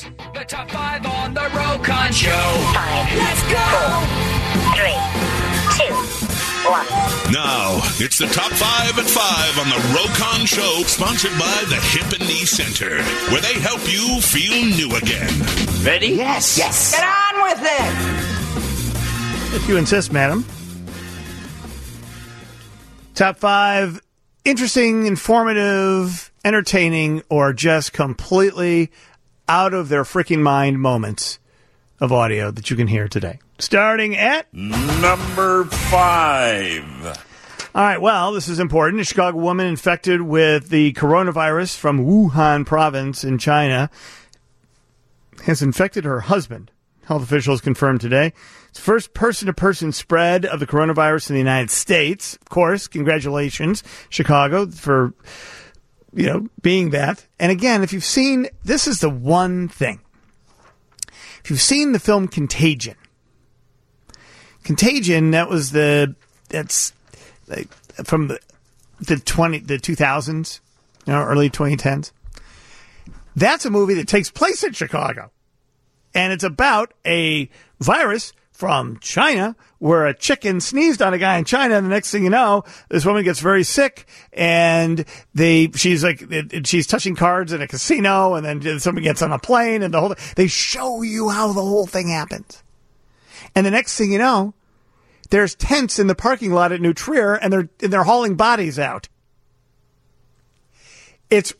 Yes! The top 5 on the Rokon Show. 5, Let's go! 4, 3, 2, 1. Now, it's the top 5 at 5 on the Rokon Show, sponsored by the Hip and Knee Center, where they help you feel new again. Ready? Yes. Get on with it! If you insist, madam. Top 5 interesting, informative, entertaining, or just completely out of their freaking mind moments of audio that you can hear today. Starting at number 5. All right, well, this is important. A Chicago woman infected with the coronavirus from Wuhan province in China has infected her husband. Health officials confirmed today. It's the first person-to-person spread of the coronavirus in the United States. Of course, congratulations, Chicago, for, being that. And again, if you've seen, this is the one thing. If you've seen the film Contagion, that's from the 2000s, early 2010s. That's a movie that takes place in Chicago. And it's about a virus from China where a chicken sneezed on a guy in China. And the next thing you know, this woman gets very sick and she's touching cards in a casino, and then somebody gets on a plane, and they show you how the whole thing happens. And the next thing you know, there's tents in the parking lot at New Trier, and they're hauling bodies out. Here's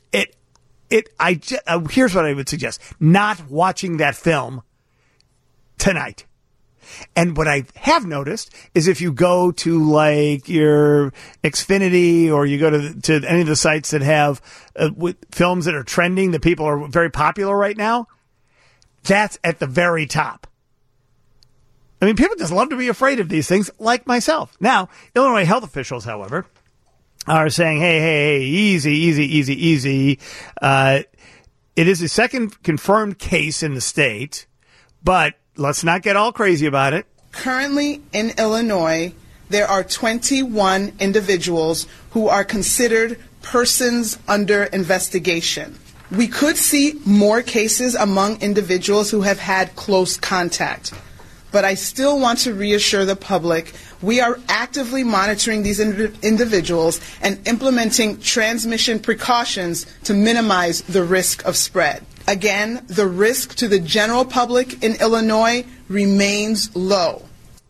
what I would suggest. Not watching that film tonight. And what I have noticed is if you go to like your Xfinity, or you go to any of the sites that have films that are trending, that people are very popular right now, that's at the very top. I mean, people just love to be afraid of these things, like myself. Now, Illinois health officials, however, are saying, hey, easy. It is the second confirmed case in the state, but let's not get all crazy about it. Currently in Illinois, there are 21 individuals who are considered persons under investigation. We could see more cases among individuals who have had close contact. But I still want to reassure the public we are actively monitoring these individuals and implementing transmission precautions to minimize the risk of spread. Again, the risk to the general public in Illinois remains low.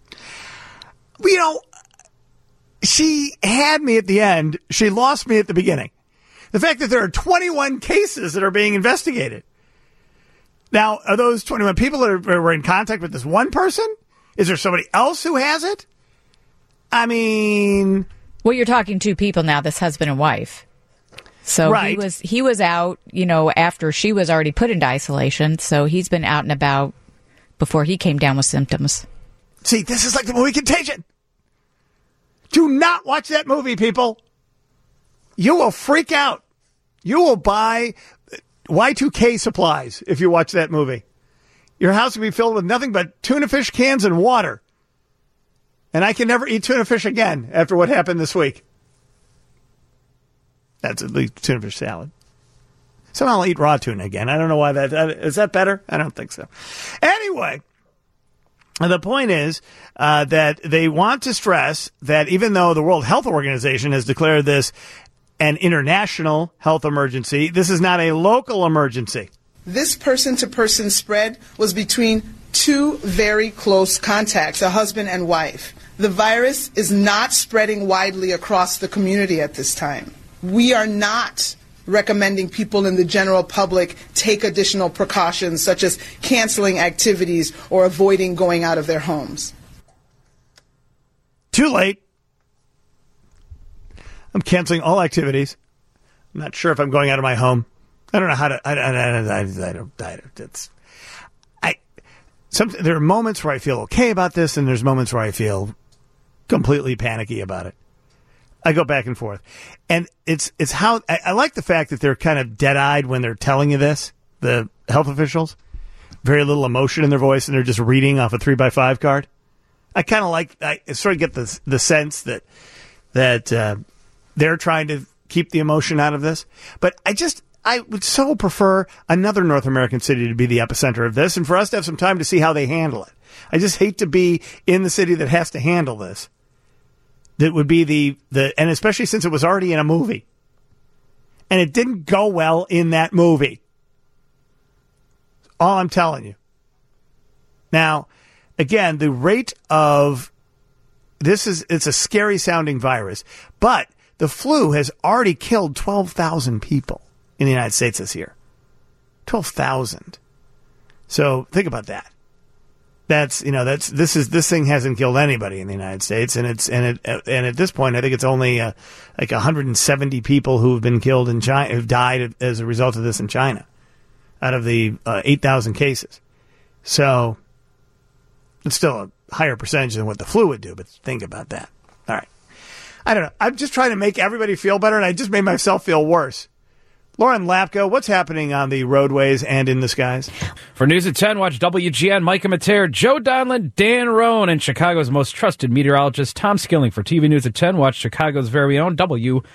She had me at the end. She lost me at the beginning. The fact that there are 21 cases that are being investigated. Now, are those 21 people that were in contact with this one person? Is there somebody else who has it? I mean... Well, you're talking two people now, this husband and wife. So right. he was out, after she was already put into isolation. So he's been out and about before he came down with symptoms. See, this is like the movie Contagion. Do not watch that movie, people. You will freak out. You will buy Y2K supplies if you watch that movie. Your house will be filled with nothing but tuna fish cans and water. And I can never eat tuna fish again after what happened this week. That's at least tuna fish salad. Somehow I'll eat raw tuna again. I don't know why is that better? I don't think so. Anyway, the point is that they want to stress that even though the World Health Organization has declared this an international health emergency, this is not a local emergency. This person-to-person spread was between two very close contacts, a husband and wife. The virus is not spreading widely across the community at this time. We are not recommending people in the general public take additional precautions, such as canceling activities or avoiding going out of their homes. Too late. I'm canceling all activities. I'm not sure if I'm going out of my home. I don't know how to. There are moments where I feel okay about this, and there's moments where I feel completely panicky about it. I go back and forth, and it's how I like the fact that they're kind of dead-eyed when they're telling you this. The health officials, very little emotion in their voice, and they're just reading off a 3x5 card. I kind of like. I sort of get the sense that they're trying to keep the emotion out of this. But I would so prefer another North American city to be the epicenter of this and for us to have some time to see how they handle it. I just hate to be in the city that has to handle this. That would be the and especially since it was already in a movie. And it didn't go well in that movie. All I'm telling you. Now, again, the rate of it's a scary sounding virus, but the flu has already killed 12,000 people in the United States this year. 12,000. So think about that. This thing hasn't killed anybody in the United States, and at this point I think it's only like 170 people who've been killed in China, who've died as a result of this in China, out of the 8,000 cases. So it's still a higher percentage than what the flu would do, but think about that. All right. I don't know. I'm just trying to make everybody feel better, and I just made myself feel worse. Lauren Lapko, what's happening on the roadways and in the skies? For News at 10, watch WGN, Micah Mater, Joe Donlin, Dan Roan, and Chicago's most trusted meteorologist, Tom Skilling. For TV News at 10, watch Chicago's very own WGN.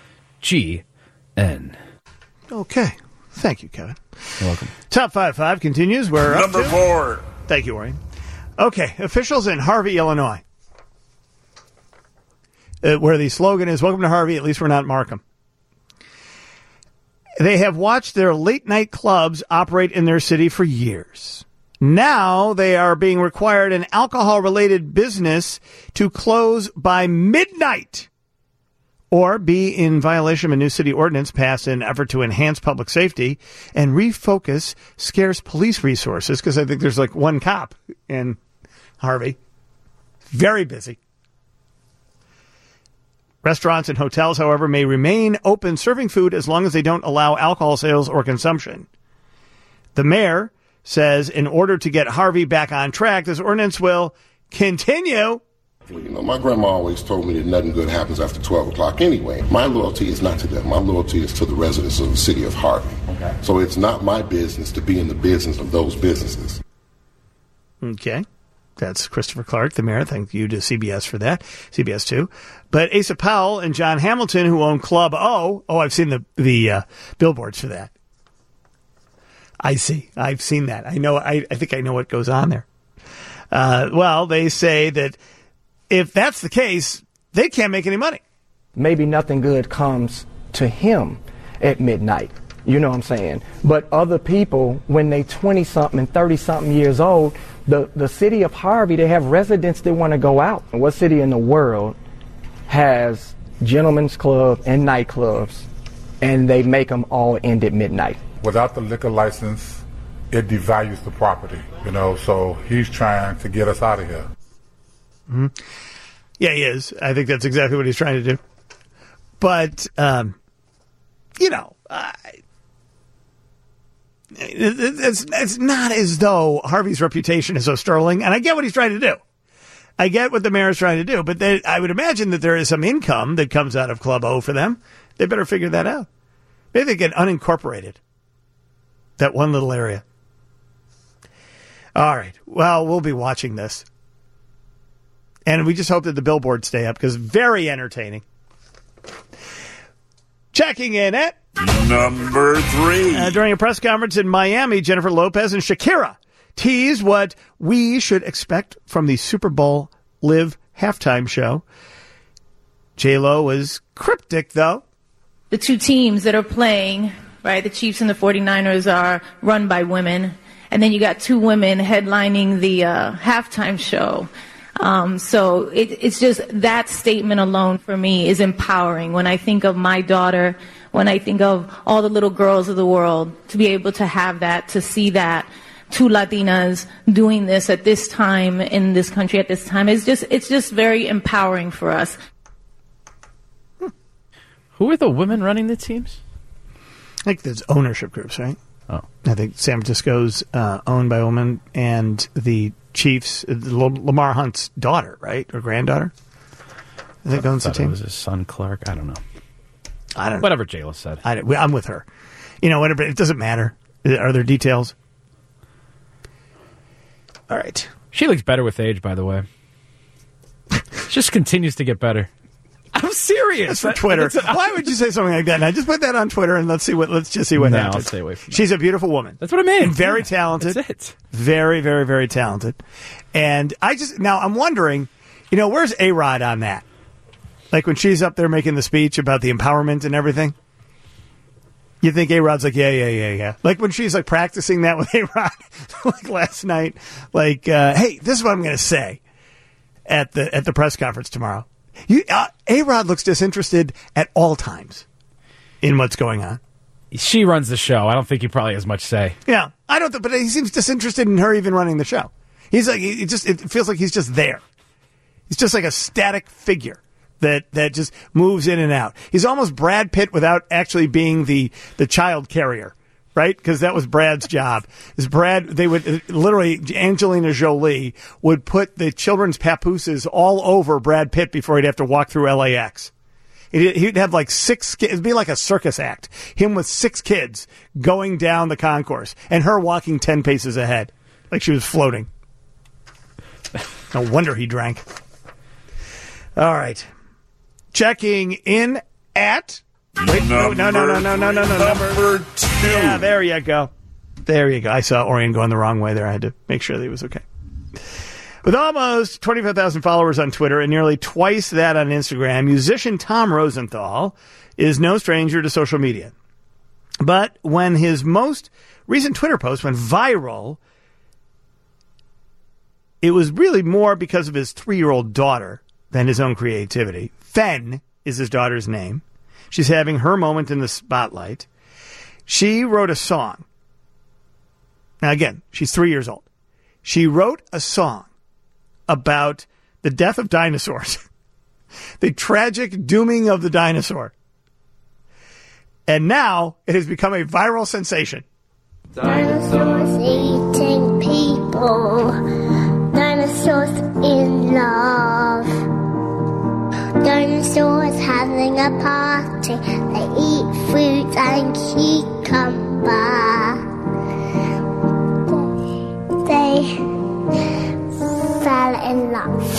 Okay. Thank you, Kevin. You're welcome. Top 5 continues. We're up Number to 4. Thank you, Wayne. Okay. Officials in Harvey, Illinois, where the slogan is, "Welcome to Harvey, at least we're not Markham." They have watched their late-night clubs operate in their city for years. Now they are being required an alcohol-related business to close by midnight or be in violation of a new city ordinance passed in an effort to enhance public safety and refocus scarce police resources, because I think there's like one cop in Harvey. Very busy. Restaurants and hotels, however, may remain open serving food as long as they don't allow alcohol sales or consumption. The mayor says in order to get Harvey back on track, this ordinance will continue. You know, my grandma always told me that nothing good happens after 12 o'clock anyway. My loyalty is not to them. My loyalty is to the residents of the city of Harvey. Okay. So it's not my business to be in the business of those businesses. Okay. That's Christopher Clark, the mayor. Thank you to CBS for that. CBS 2. But Asa Powell and John Hamilton, who own Club O. Oh, I've seen the billboards for that. I see. I've seen that. I know. I think I know what goes on there. Well, they say that if that's the case, they can't make any money. Maybe nothing good comes to him at midnight. You know what I'm saying? But other people, when they 20-something and 30-something years old, the city of Harvey, they have residents that want to go out. And what city in the world has gentlemen's club and nightclubs, and they make them all end at midnight? Without the liquor license, it devalues the property, you know, so he's trying to get us out of here. Mm-hmm. Yeah, he is. I think that's exactly what he's trying to do. But, you know, it's not as though Harvey's reputation is so sterling, and I get what he's trying to do. I get what the mayor is trying to do, but I would imagine that there is some income that comes out of Club O for them. They better figure that out. Maybe they get unincorporated, that one little area. All right. Well, we'll be watching this. And we just hope that the billboards stay up, because very entertaining. Checking in at number 3. During a press conference in Miami, Jennifer Lopez and Shakira teased what we should expect from the Super Bowl Live halftime show. J-Lo was cryptic, though. The two teams that are playing, right, the Chiefs and the 49ers, are run by women. And then you got two women headlining the halftime show. So it's just that statement alone for me is empowering. When I think of my daughter, when I think of all the little girls of the world, to be able to have that, to see that, two Latinas doing this at this time in this country at this time, it's just very empowering for us. Who are the women running the teams? I think there's ownership groups, right? Oh. I think San Francisco's owned by a woman, and the Chiefs, Lamar Hunt's daughter, right? Or granddaughter? I think owns the team. It was his son, Clark. I don't know. I don't know. Whatever J-Lo said. I'm with her. You know, whatever. It doesn't matter. Are there details? All right. She looks better with age, by the way. She just continues to get better. I'm serious. That's for Twitter. Why would you say something like that? Now just put that on Twitter and let's just see what happens. I'll stay away from that. She's a beautiful woman. That's what I mean. And very talented. That's it. Very, very, very talented. And I'm wondering, where's A-Rod on that? Like when she's up there making the speech about the empowerment and everything. You think A-Rod's like, yeah. Like when she's like practicing that with A-Rod, like last night, like, hey, this is what I'm going to say at the press conference tomorrow. A-Rod looks disinterested at all times in what's going on. She runs the show. I don't think he probably has much say. Yeah, I don't. But he seems disinterested in her even running the show. He's like, it feels like he's just there. He's just like a static figure that just moves in and out. He's almost Brad Pitt without actually being the child carrier, right? Because that was Brad's job. They would literally, Angelina Jolie would put the children's papooses all over Brad Pitt before he'd have to walk through LAX. He'd have like 6 kids. It'd be like a circus act. Him with 6 kids going down the concourse and her walking 10 paces ahead like she was floating. No wonder he drank. All right. Checking in at... Wait, no. Number 2. Yeah, there you go. I saw Orion going the wrong way there. I had to make sure that he was okay. With almost 25,000 followers on Twitter and nearly twice that on Instagram, musician Tom Rosenthal is no stranger to social media. But when his most recent Twitter post went viral, it was really more because of his 3-year-old daughter than his own creativity. Fen is his daughter's name. She's having her moment in the spotlight. She wrote a song. Now, again, she's 3 years old. She wrote a song about the death of dinosaurs, the tragic dooming of the dinosaur. And now it has become a viral sensation. Dinosaurs eating people. Dinosaurs in love. Dinosaurs having a party. They eat fruit and cucumber. They fell in love.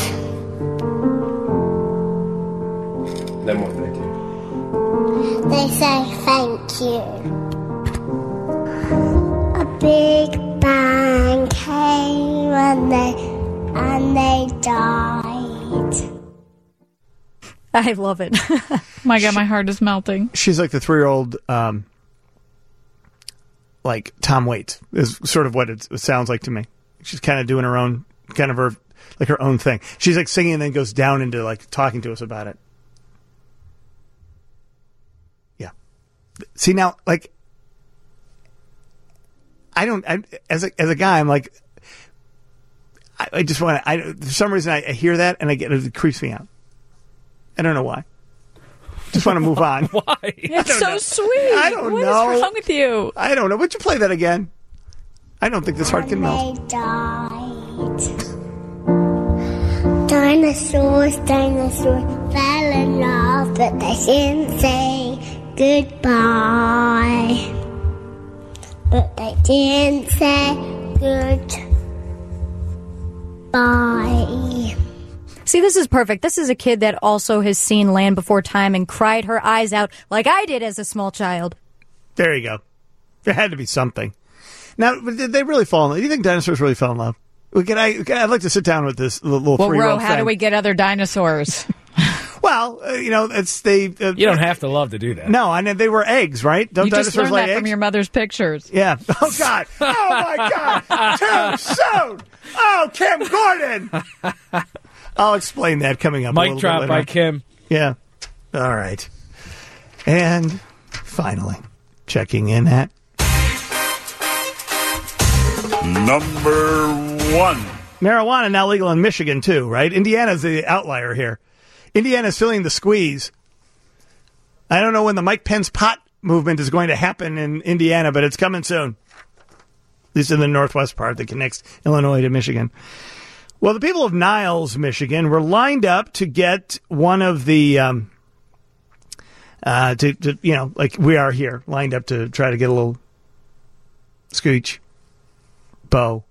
Then what do they do? They say thank you. A big bang came and they died. I love it. My God, my heart is melting. She's like the 3-year-old, like Tom Waits is sort of what it sounds like to me. She's kind of doing her own, kind of her own thing. She's like singing and then goes down into like talking to us about it. Yeah. See now, like, as a guy, I'm like, I just want to, for some reason I hear that and it creeps me out. I don't know why. Just want to move on. Why? It's so sweet. I don't know. What is wrong with you? I don't know. Would you play that again? I don't think this heart can melt. They died. Dinosaurs fell in love, but they didn't say goodbye. But they didn't say goodbye. See, this is perfect. This is a kid that also has seen Land Before Time and cried her eyes out like I did as a small child. There you go. There had to be something. Now, did they really fall in love? Do you think dinosaurs really fell in love? I'd like to sit down with this little 3-year-old Ro, how friend. do we get other dinosaurs? Well, it's they. You don't have to love to do that. No, and they were eggs, right? Don't You just dinosaurs learned lay that eggs? from your mother's pictures. Yeah. Oh God. Oh my God. Too soon. Oh, Kim Gordon. I'll explain that coming up. Mic drop by Kim. Yeah. All right. And finally, checking in at number 1. Marijuana now legal in Michigan too, right? Indiana's the outlier here. Indiana's feeling the squeeze. I don't know when the Mike Pence pot movement is going to happen in Indiana, but it's coming soon. At least in the northwest part that connects Illinois to Michigan. Well, the people of Niles, Michigan, were lined up to get one of the, like we are here, lined up to try to get a little scooch, bow,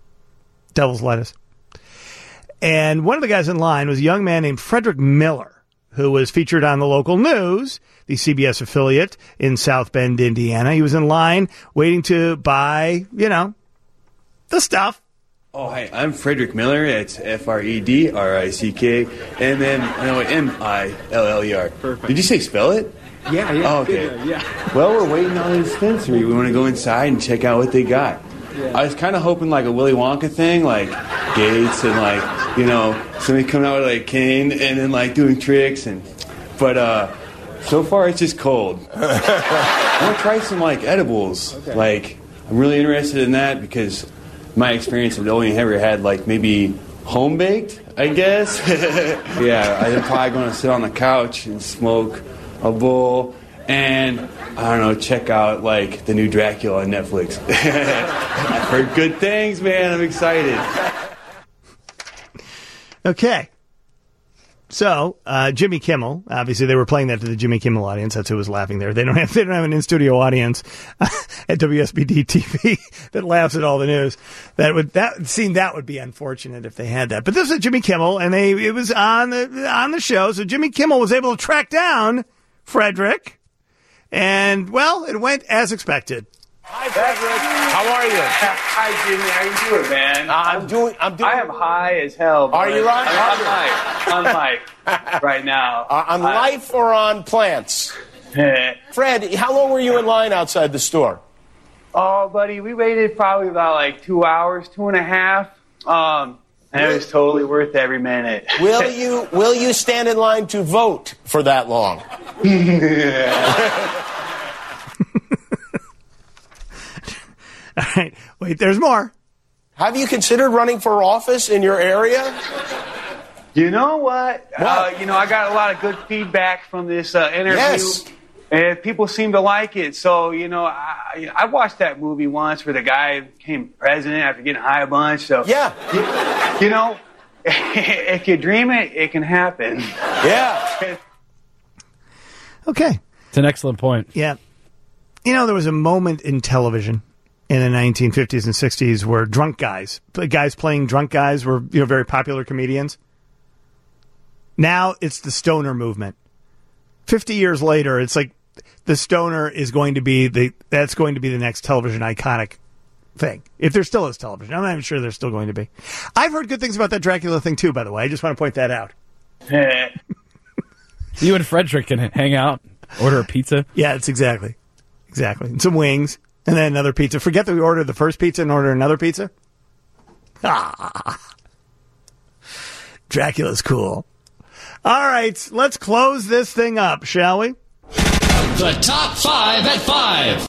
devil's lettuce. And one of the guys in line was a young man named Frederick Miller, who was featured on the local news, the CBS affiliate in South Bend, Indiana. He was in line waiting to buy, the stuff. Oh, hi, I'm Frederick Miller. It's Fredrick, and then Miller. Perfect. Did you say spell it? Yeah. Oh, okay. Yeah. Well, we're waiting on the dispensary. We want to go inside and check out what they got. Yeah. I was kind of hoping like a Willy Wonka thing, like gates and like, somebody coming out with like a cane and then like doing tricks but so far it's just cold. I want to try some like edibles. Okay. Like I'm really interested in that because my experience I've only ever had like maybe home baked, I guess. Yeah, I'm probably going to sit on the couch and smoke a bowl and I don't know, check out like the new Dracula on Netflix. I've heard good things, man. I'm excited. Okay. So, Jimmy Kimmel, obviously they were playing that to the Jimmy Kimmel audience. That's who was laughing there. They don't have an in-studio audience at WSBD TV that laughs at all the news. That would be unfortunate if they had that. But this is Jimmy Kimmel, and it was on the show. So Jimmy Kimmel was able to track down Frederick, and well, it went as expected. Hi, Frederick. How are you? Hi, Jimmy. How you doing, man? I'm doing. I am high as hell. Are you on? I'm live right now. On life or on plants? Fred, how long were you in line outside the store? Oh, buddy, we waited probably about like 2 hours, 2.5. And it was totally worth every minute. Will you stand in line to vote for that long? All right. Wait, there's more. Have you considered running for office in your area? You know what? I got a lot of good feedback from this interview. Yes. And people seem to like it. So, I watched that movie once where the guy became president after getting high a bunch. So, yeah. If you dream it, it can happen. Yeah. Okay. It's an excellent point. Yeah. There was a moment in television in the 1950s and 60s where guys playing drunk guys were, very popular comedians. Now it's the stoner movement. 50 years later, it's like the stoner is going to be the next television iconic thing. If there still is television. I'm not even sure there's still going to be. I've heard good things about that Dracula thing too, by the way. I just want to point that out. You and Frederick can hang out, order a pizza. Yeah, it's exactly. And some wings. And then another pizza. Forget that we ordered the first pizza and order another pizza. Dracula's cool. All right, let's close this thing up, shall we? The top 5 at 5.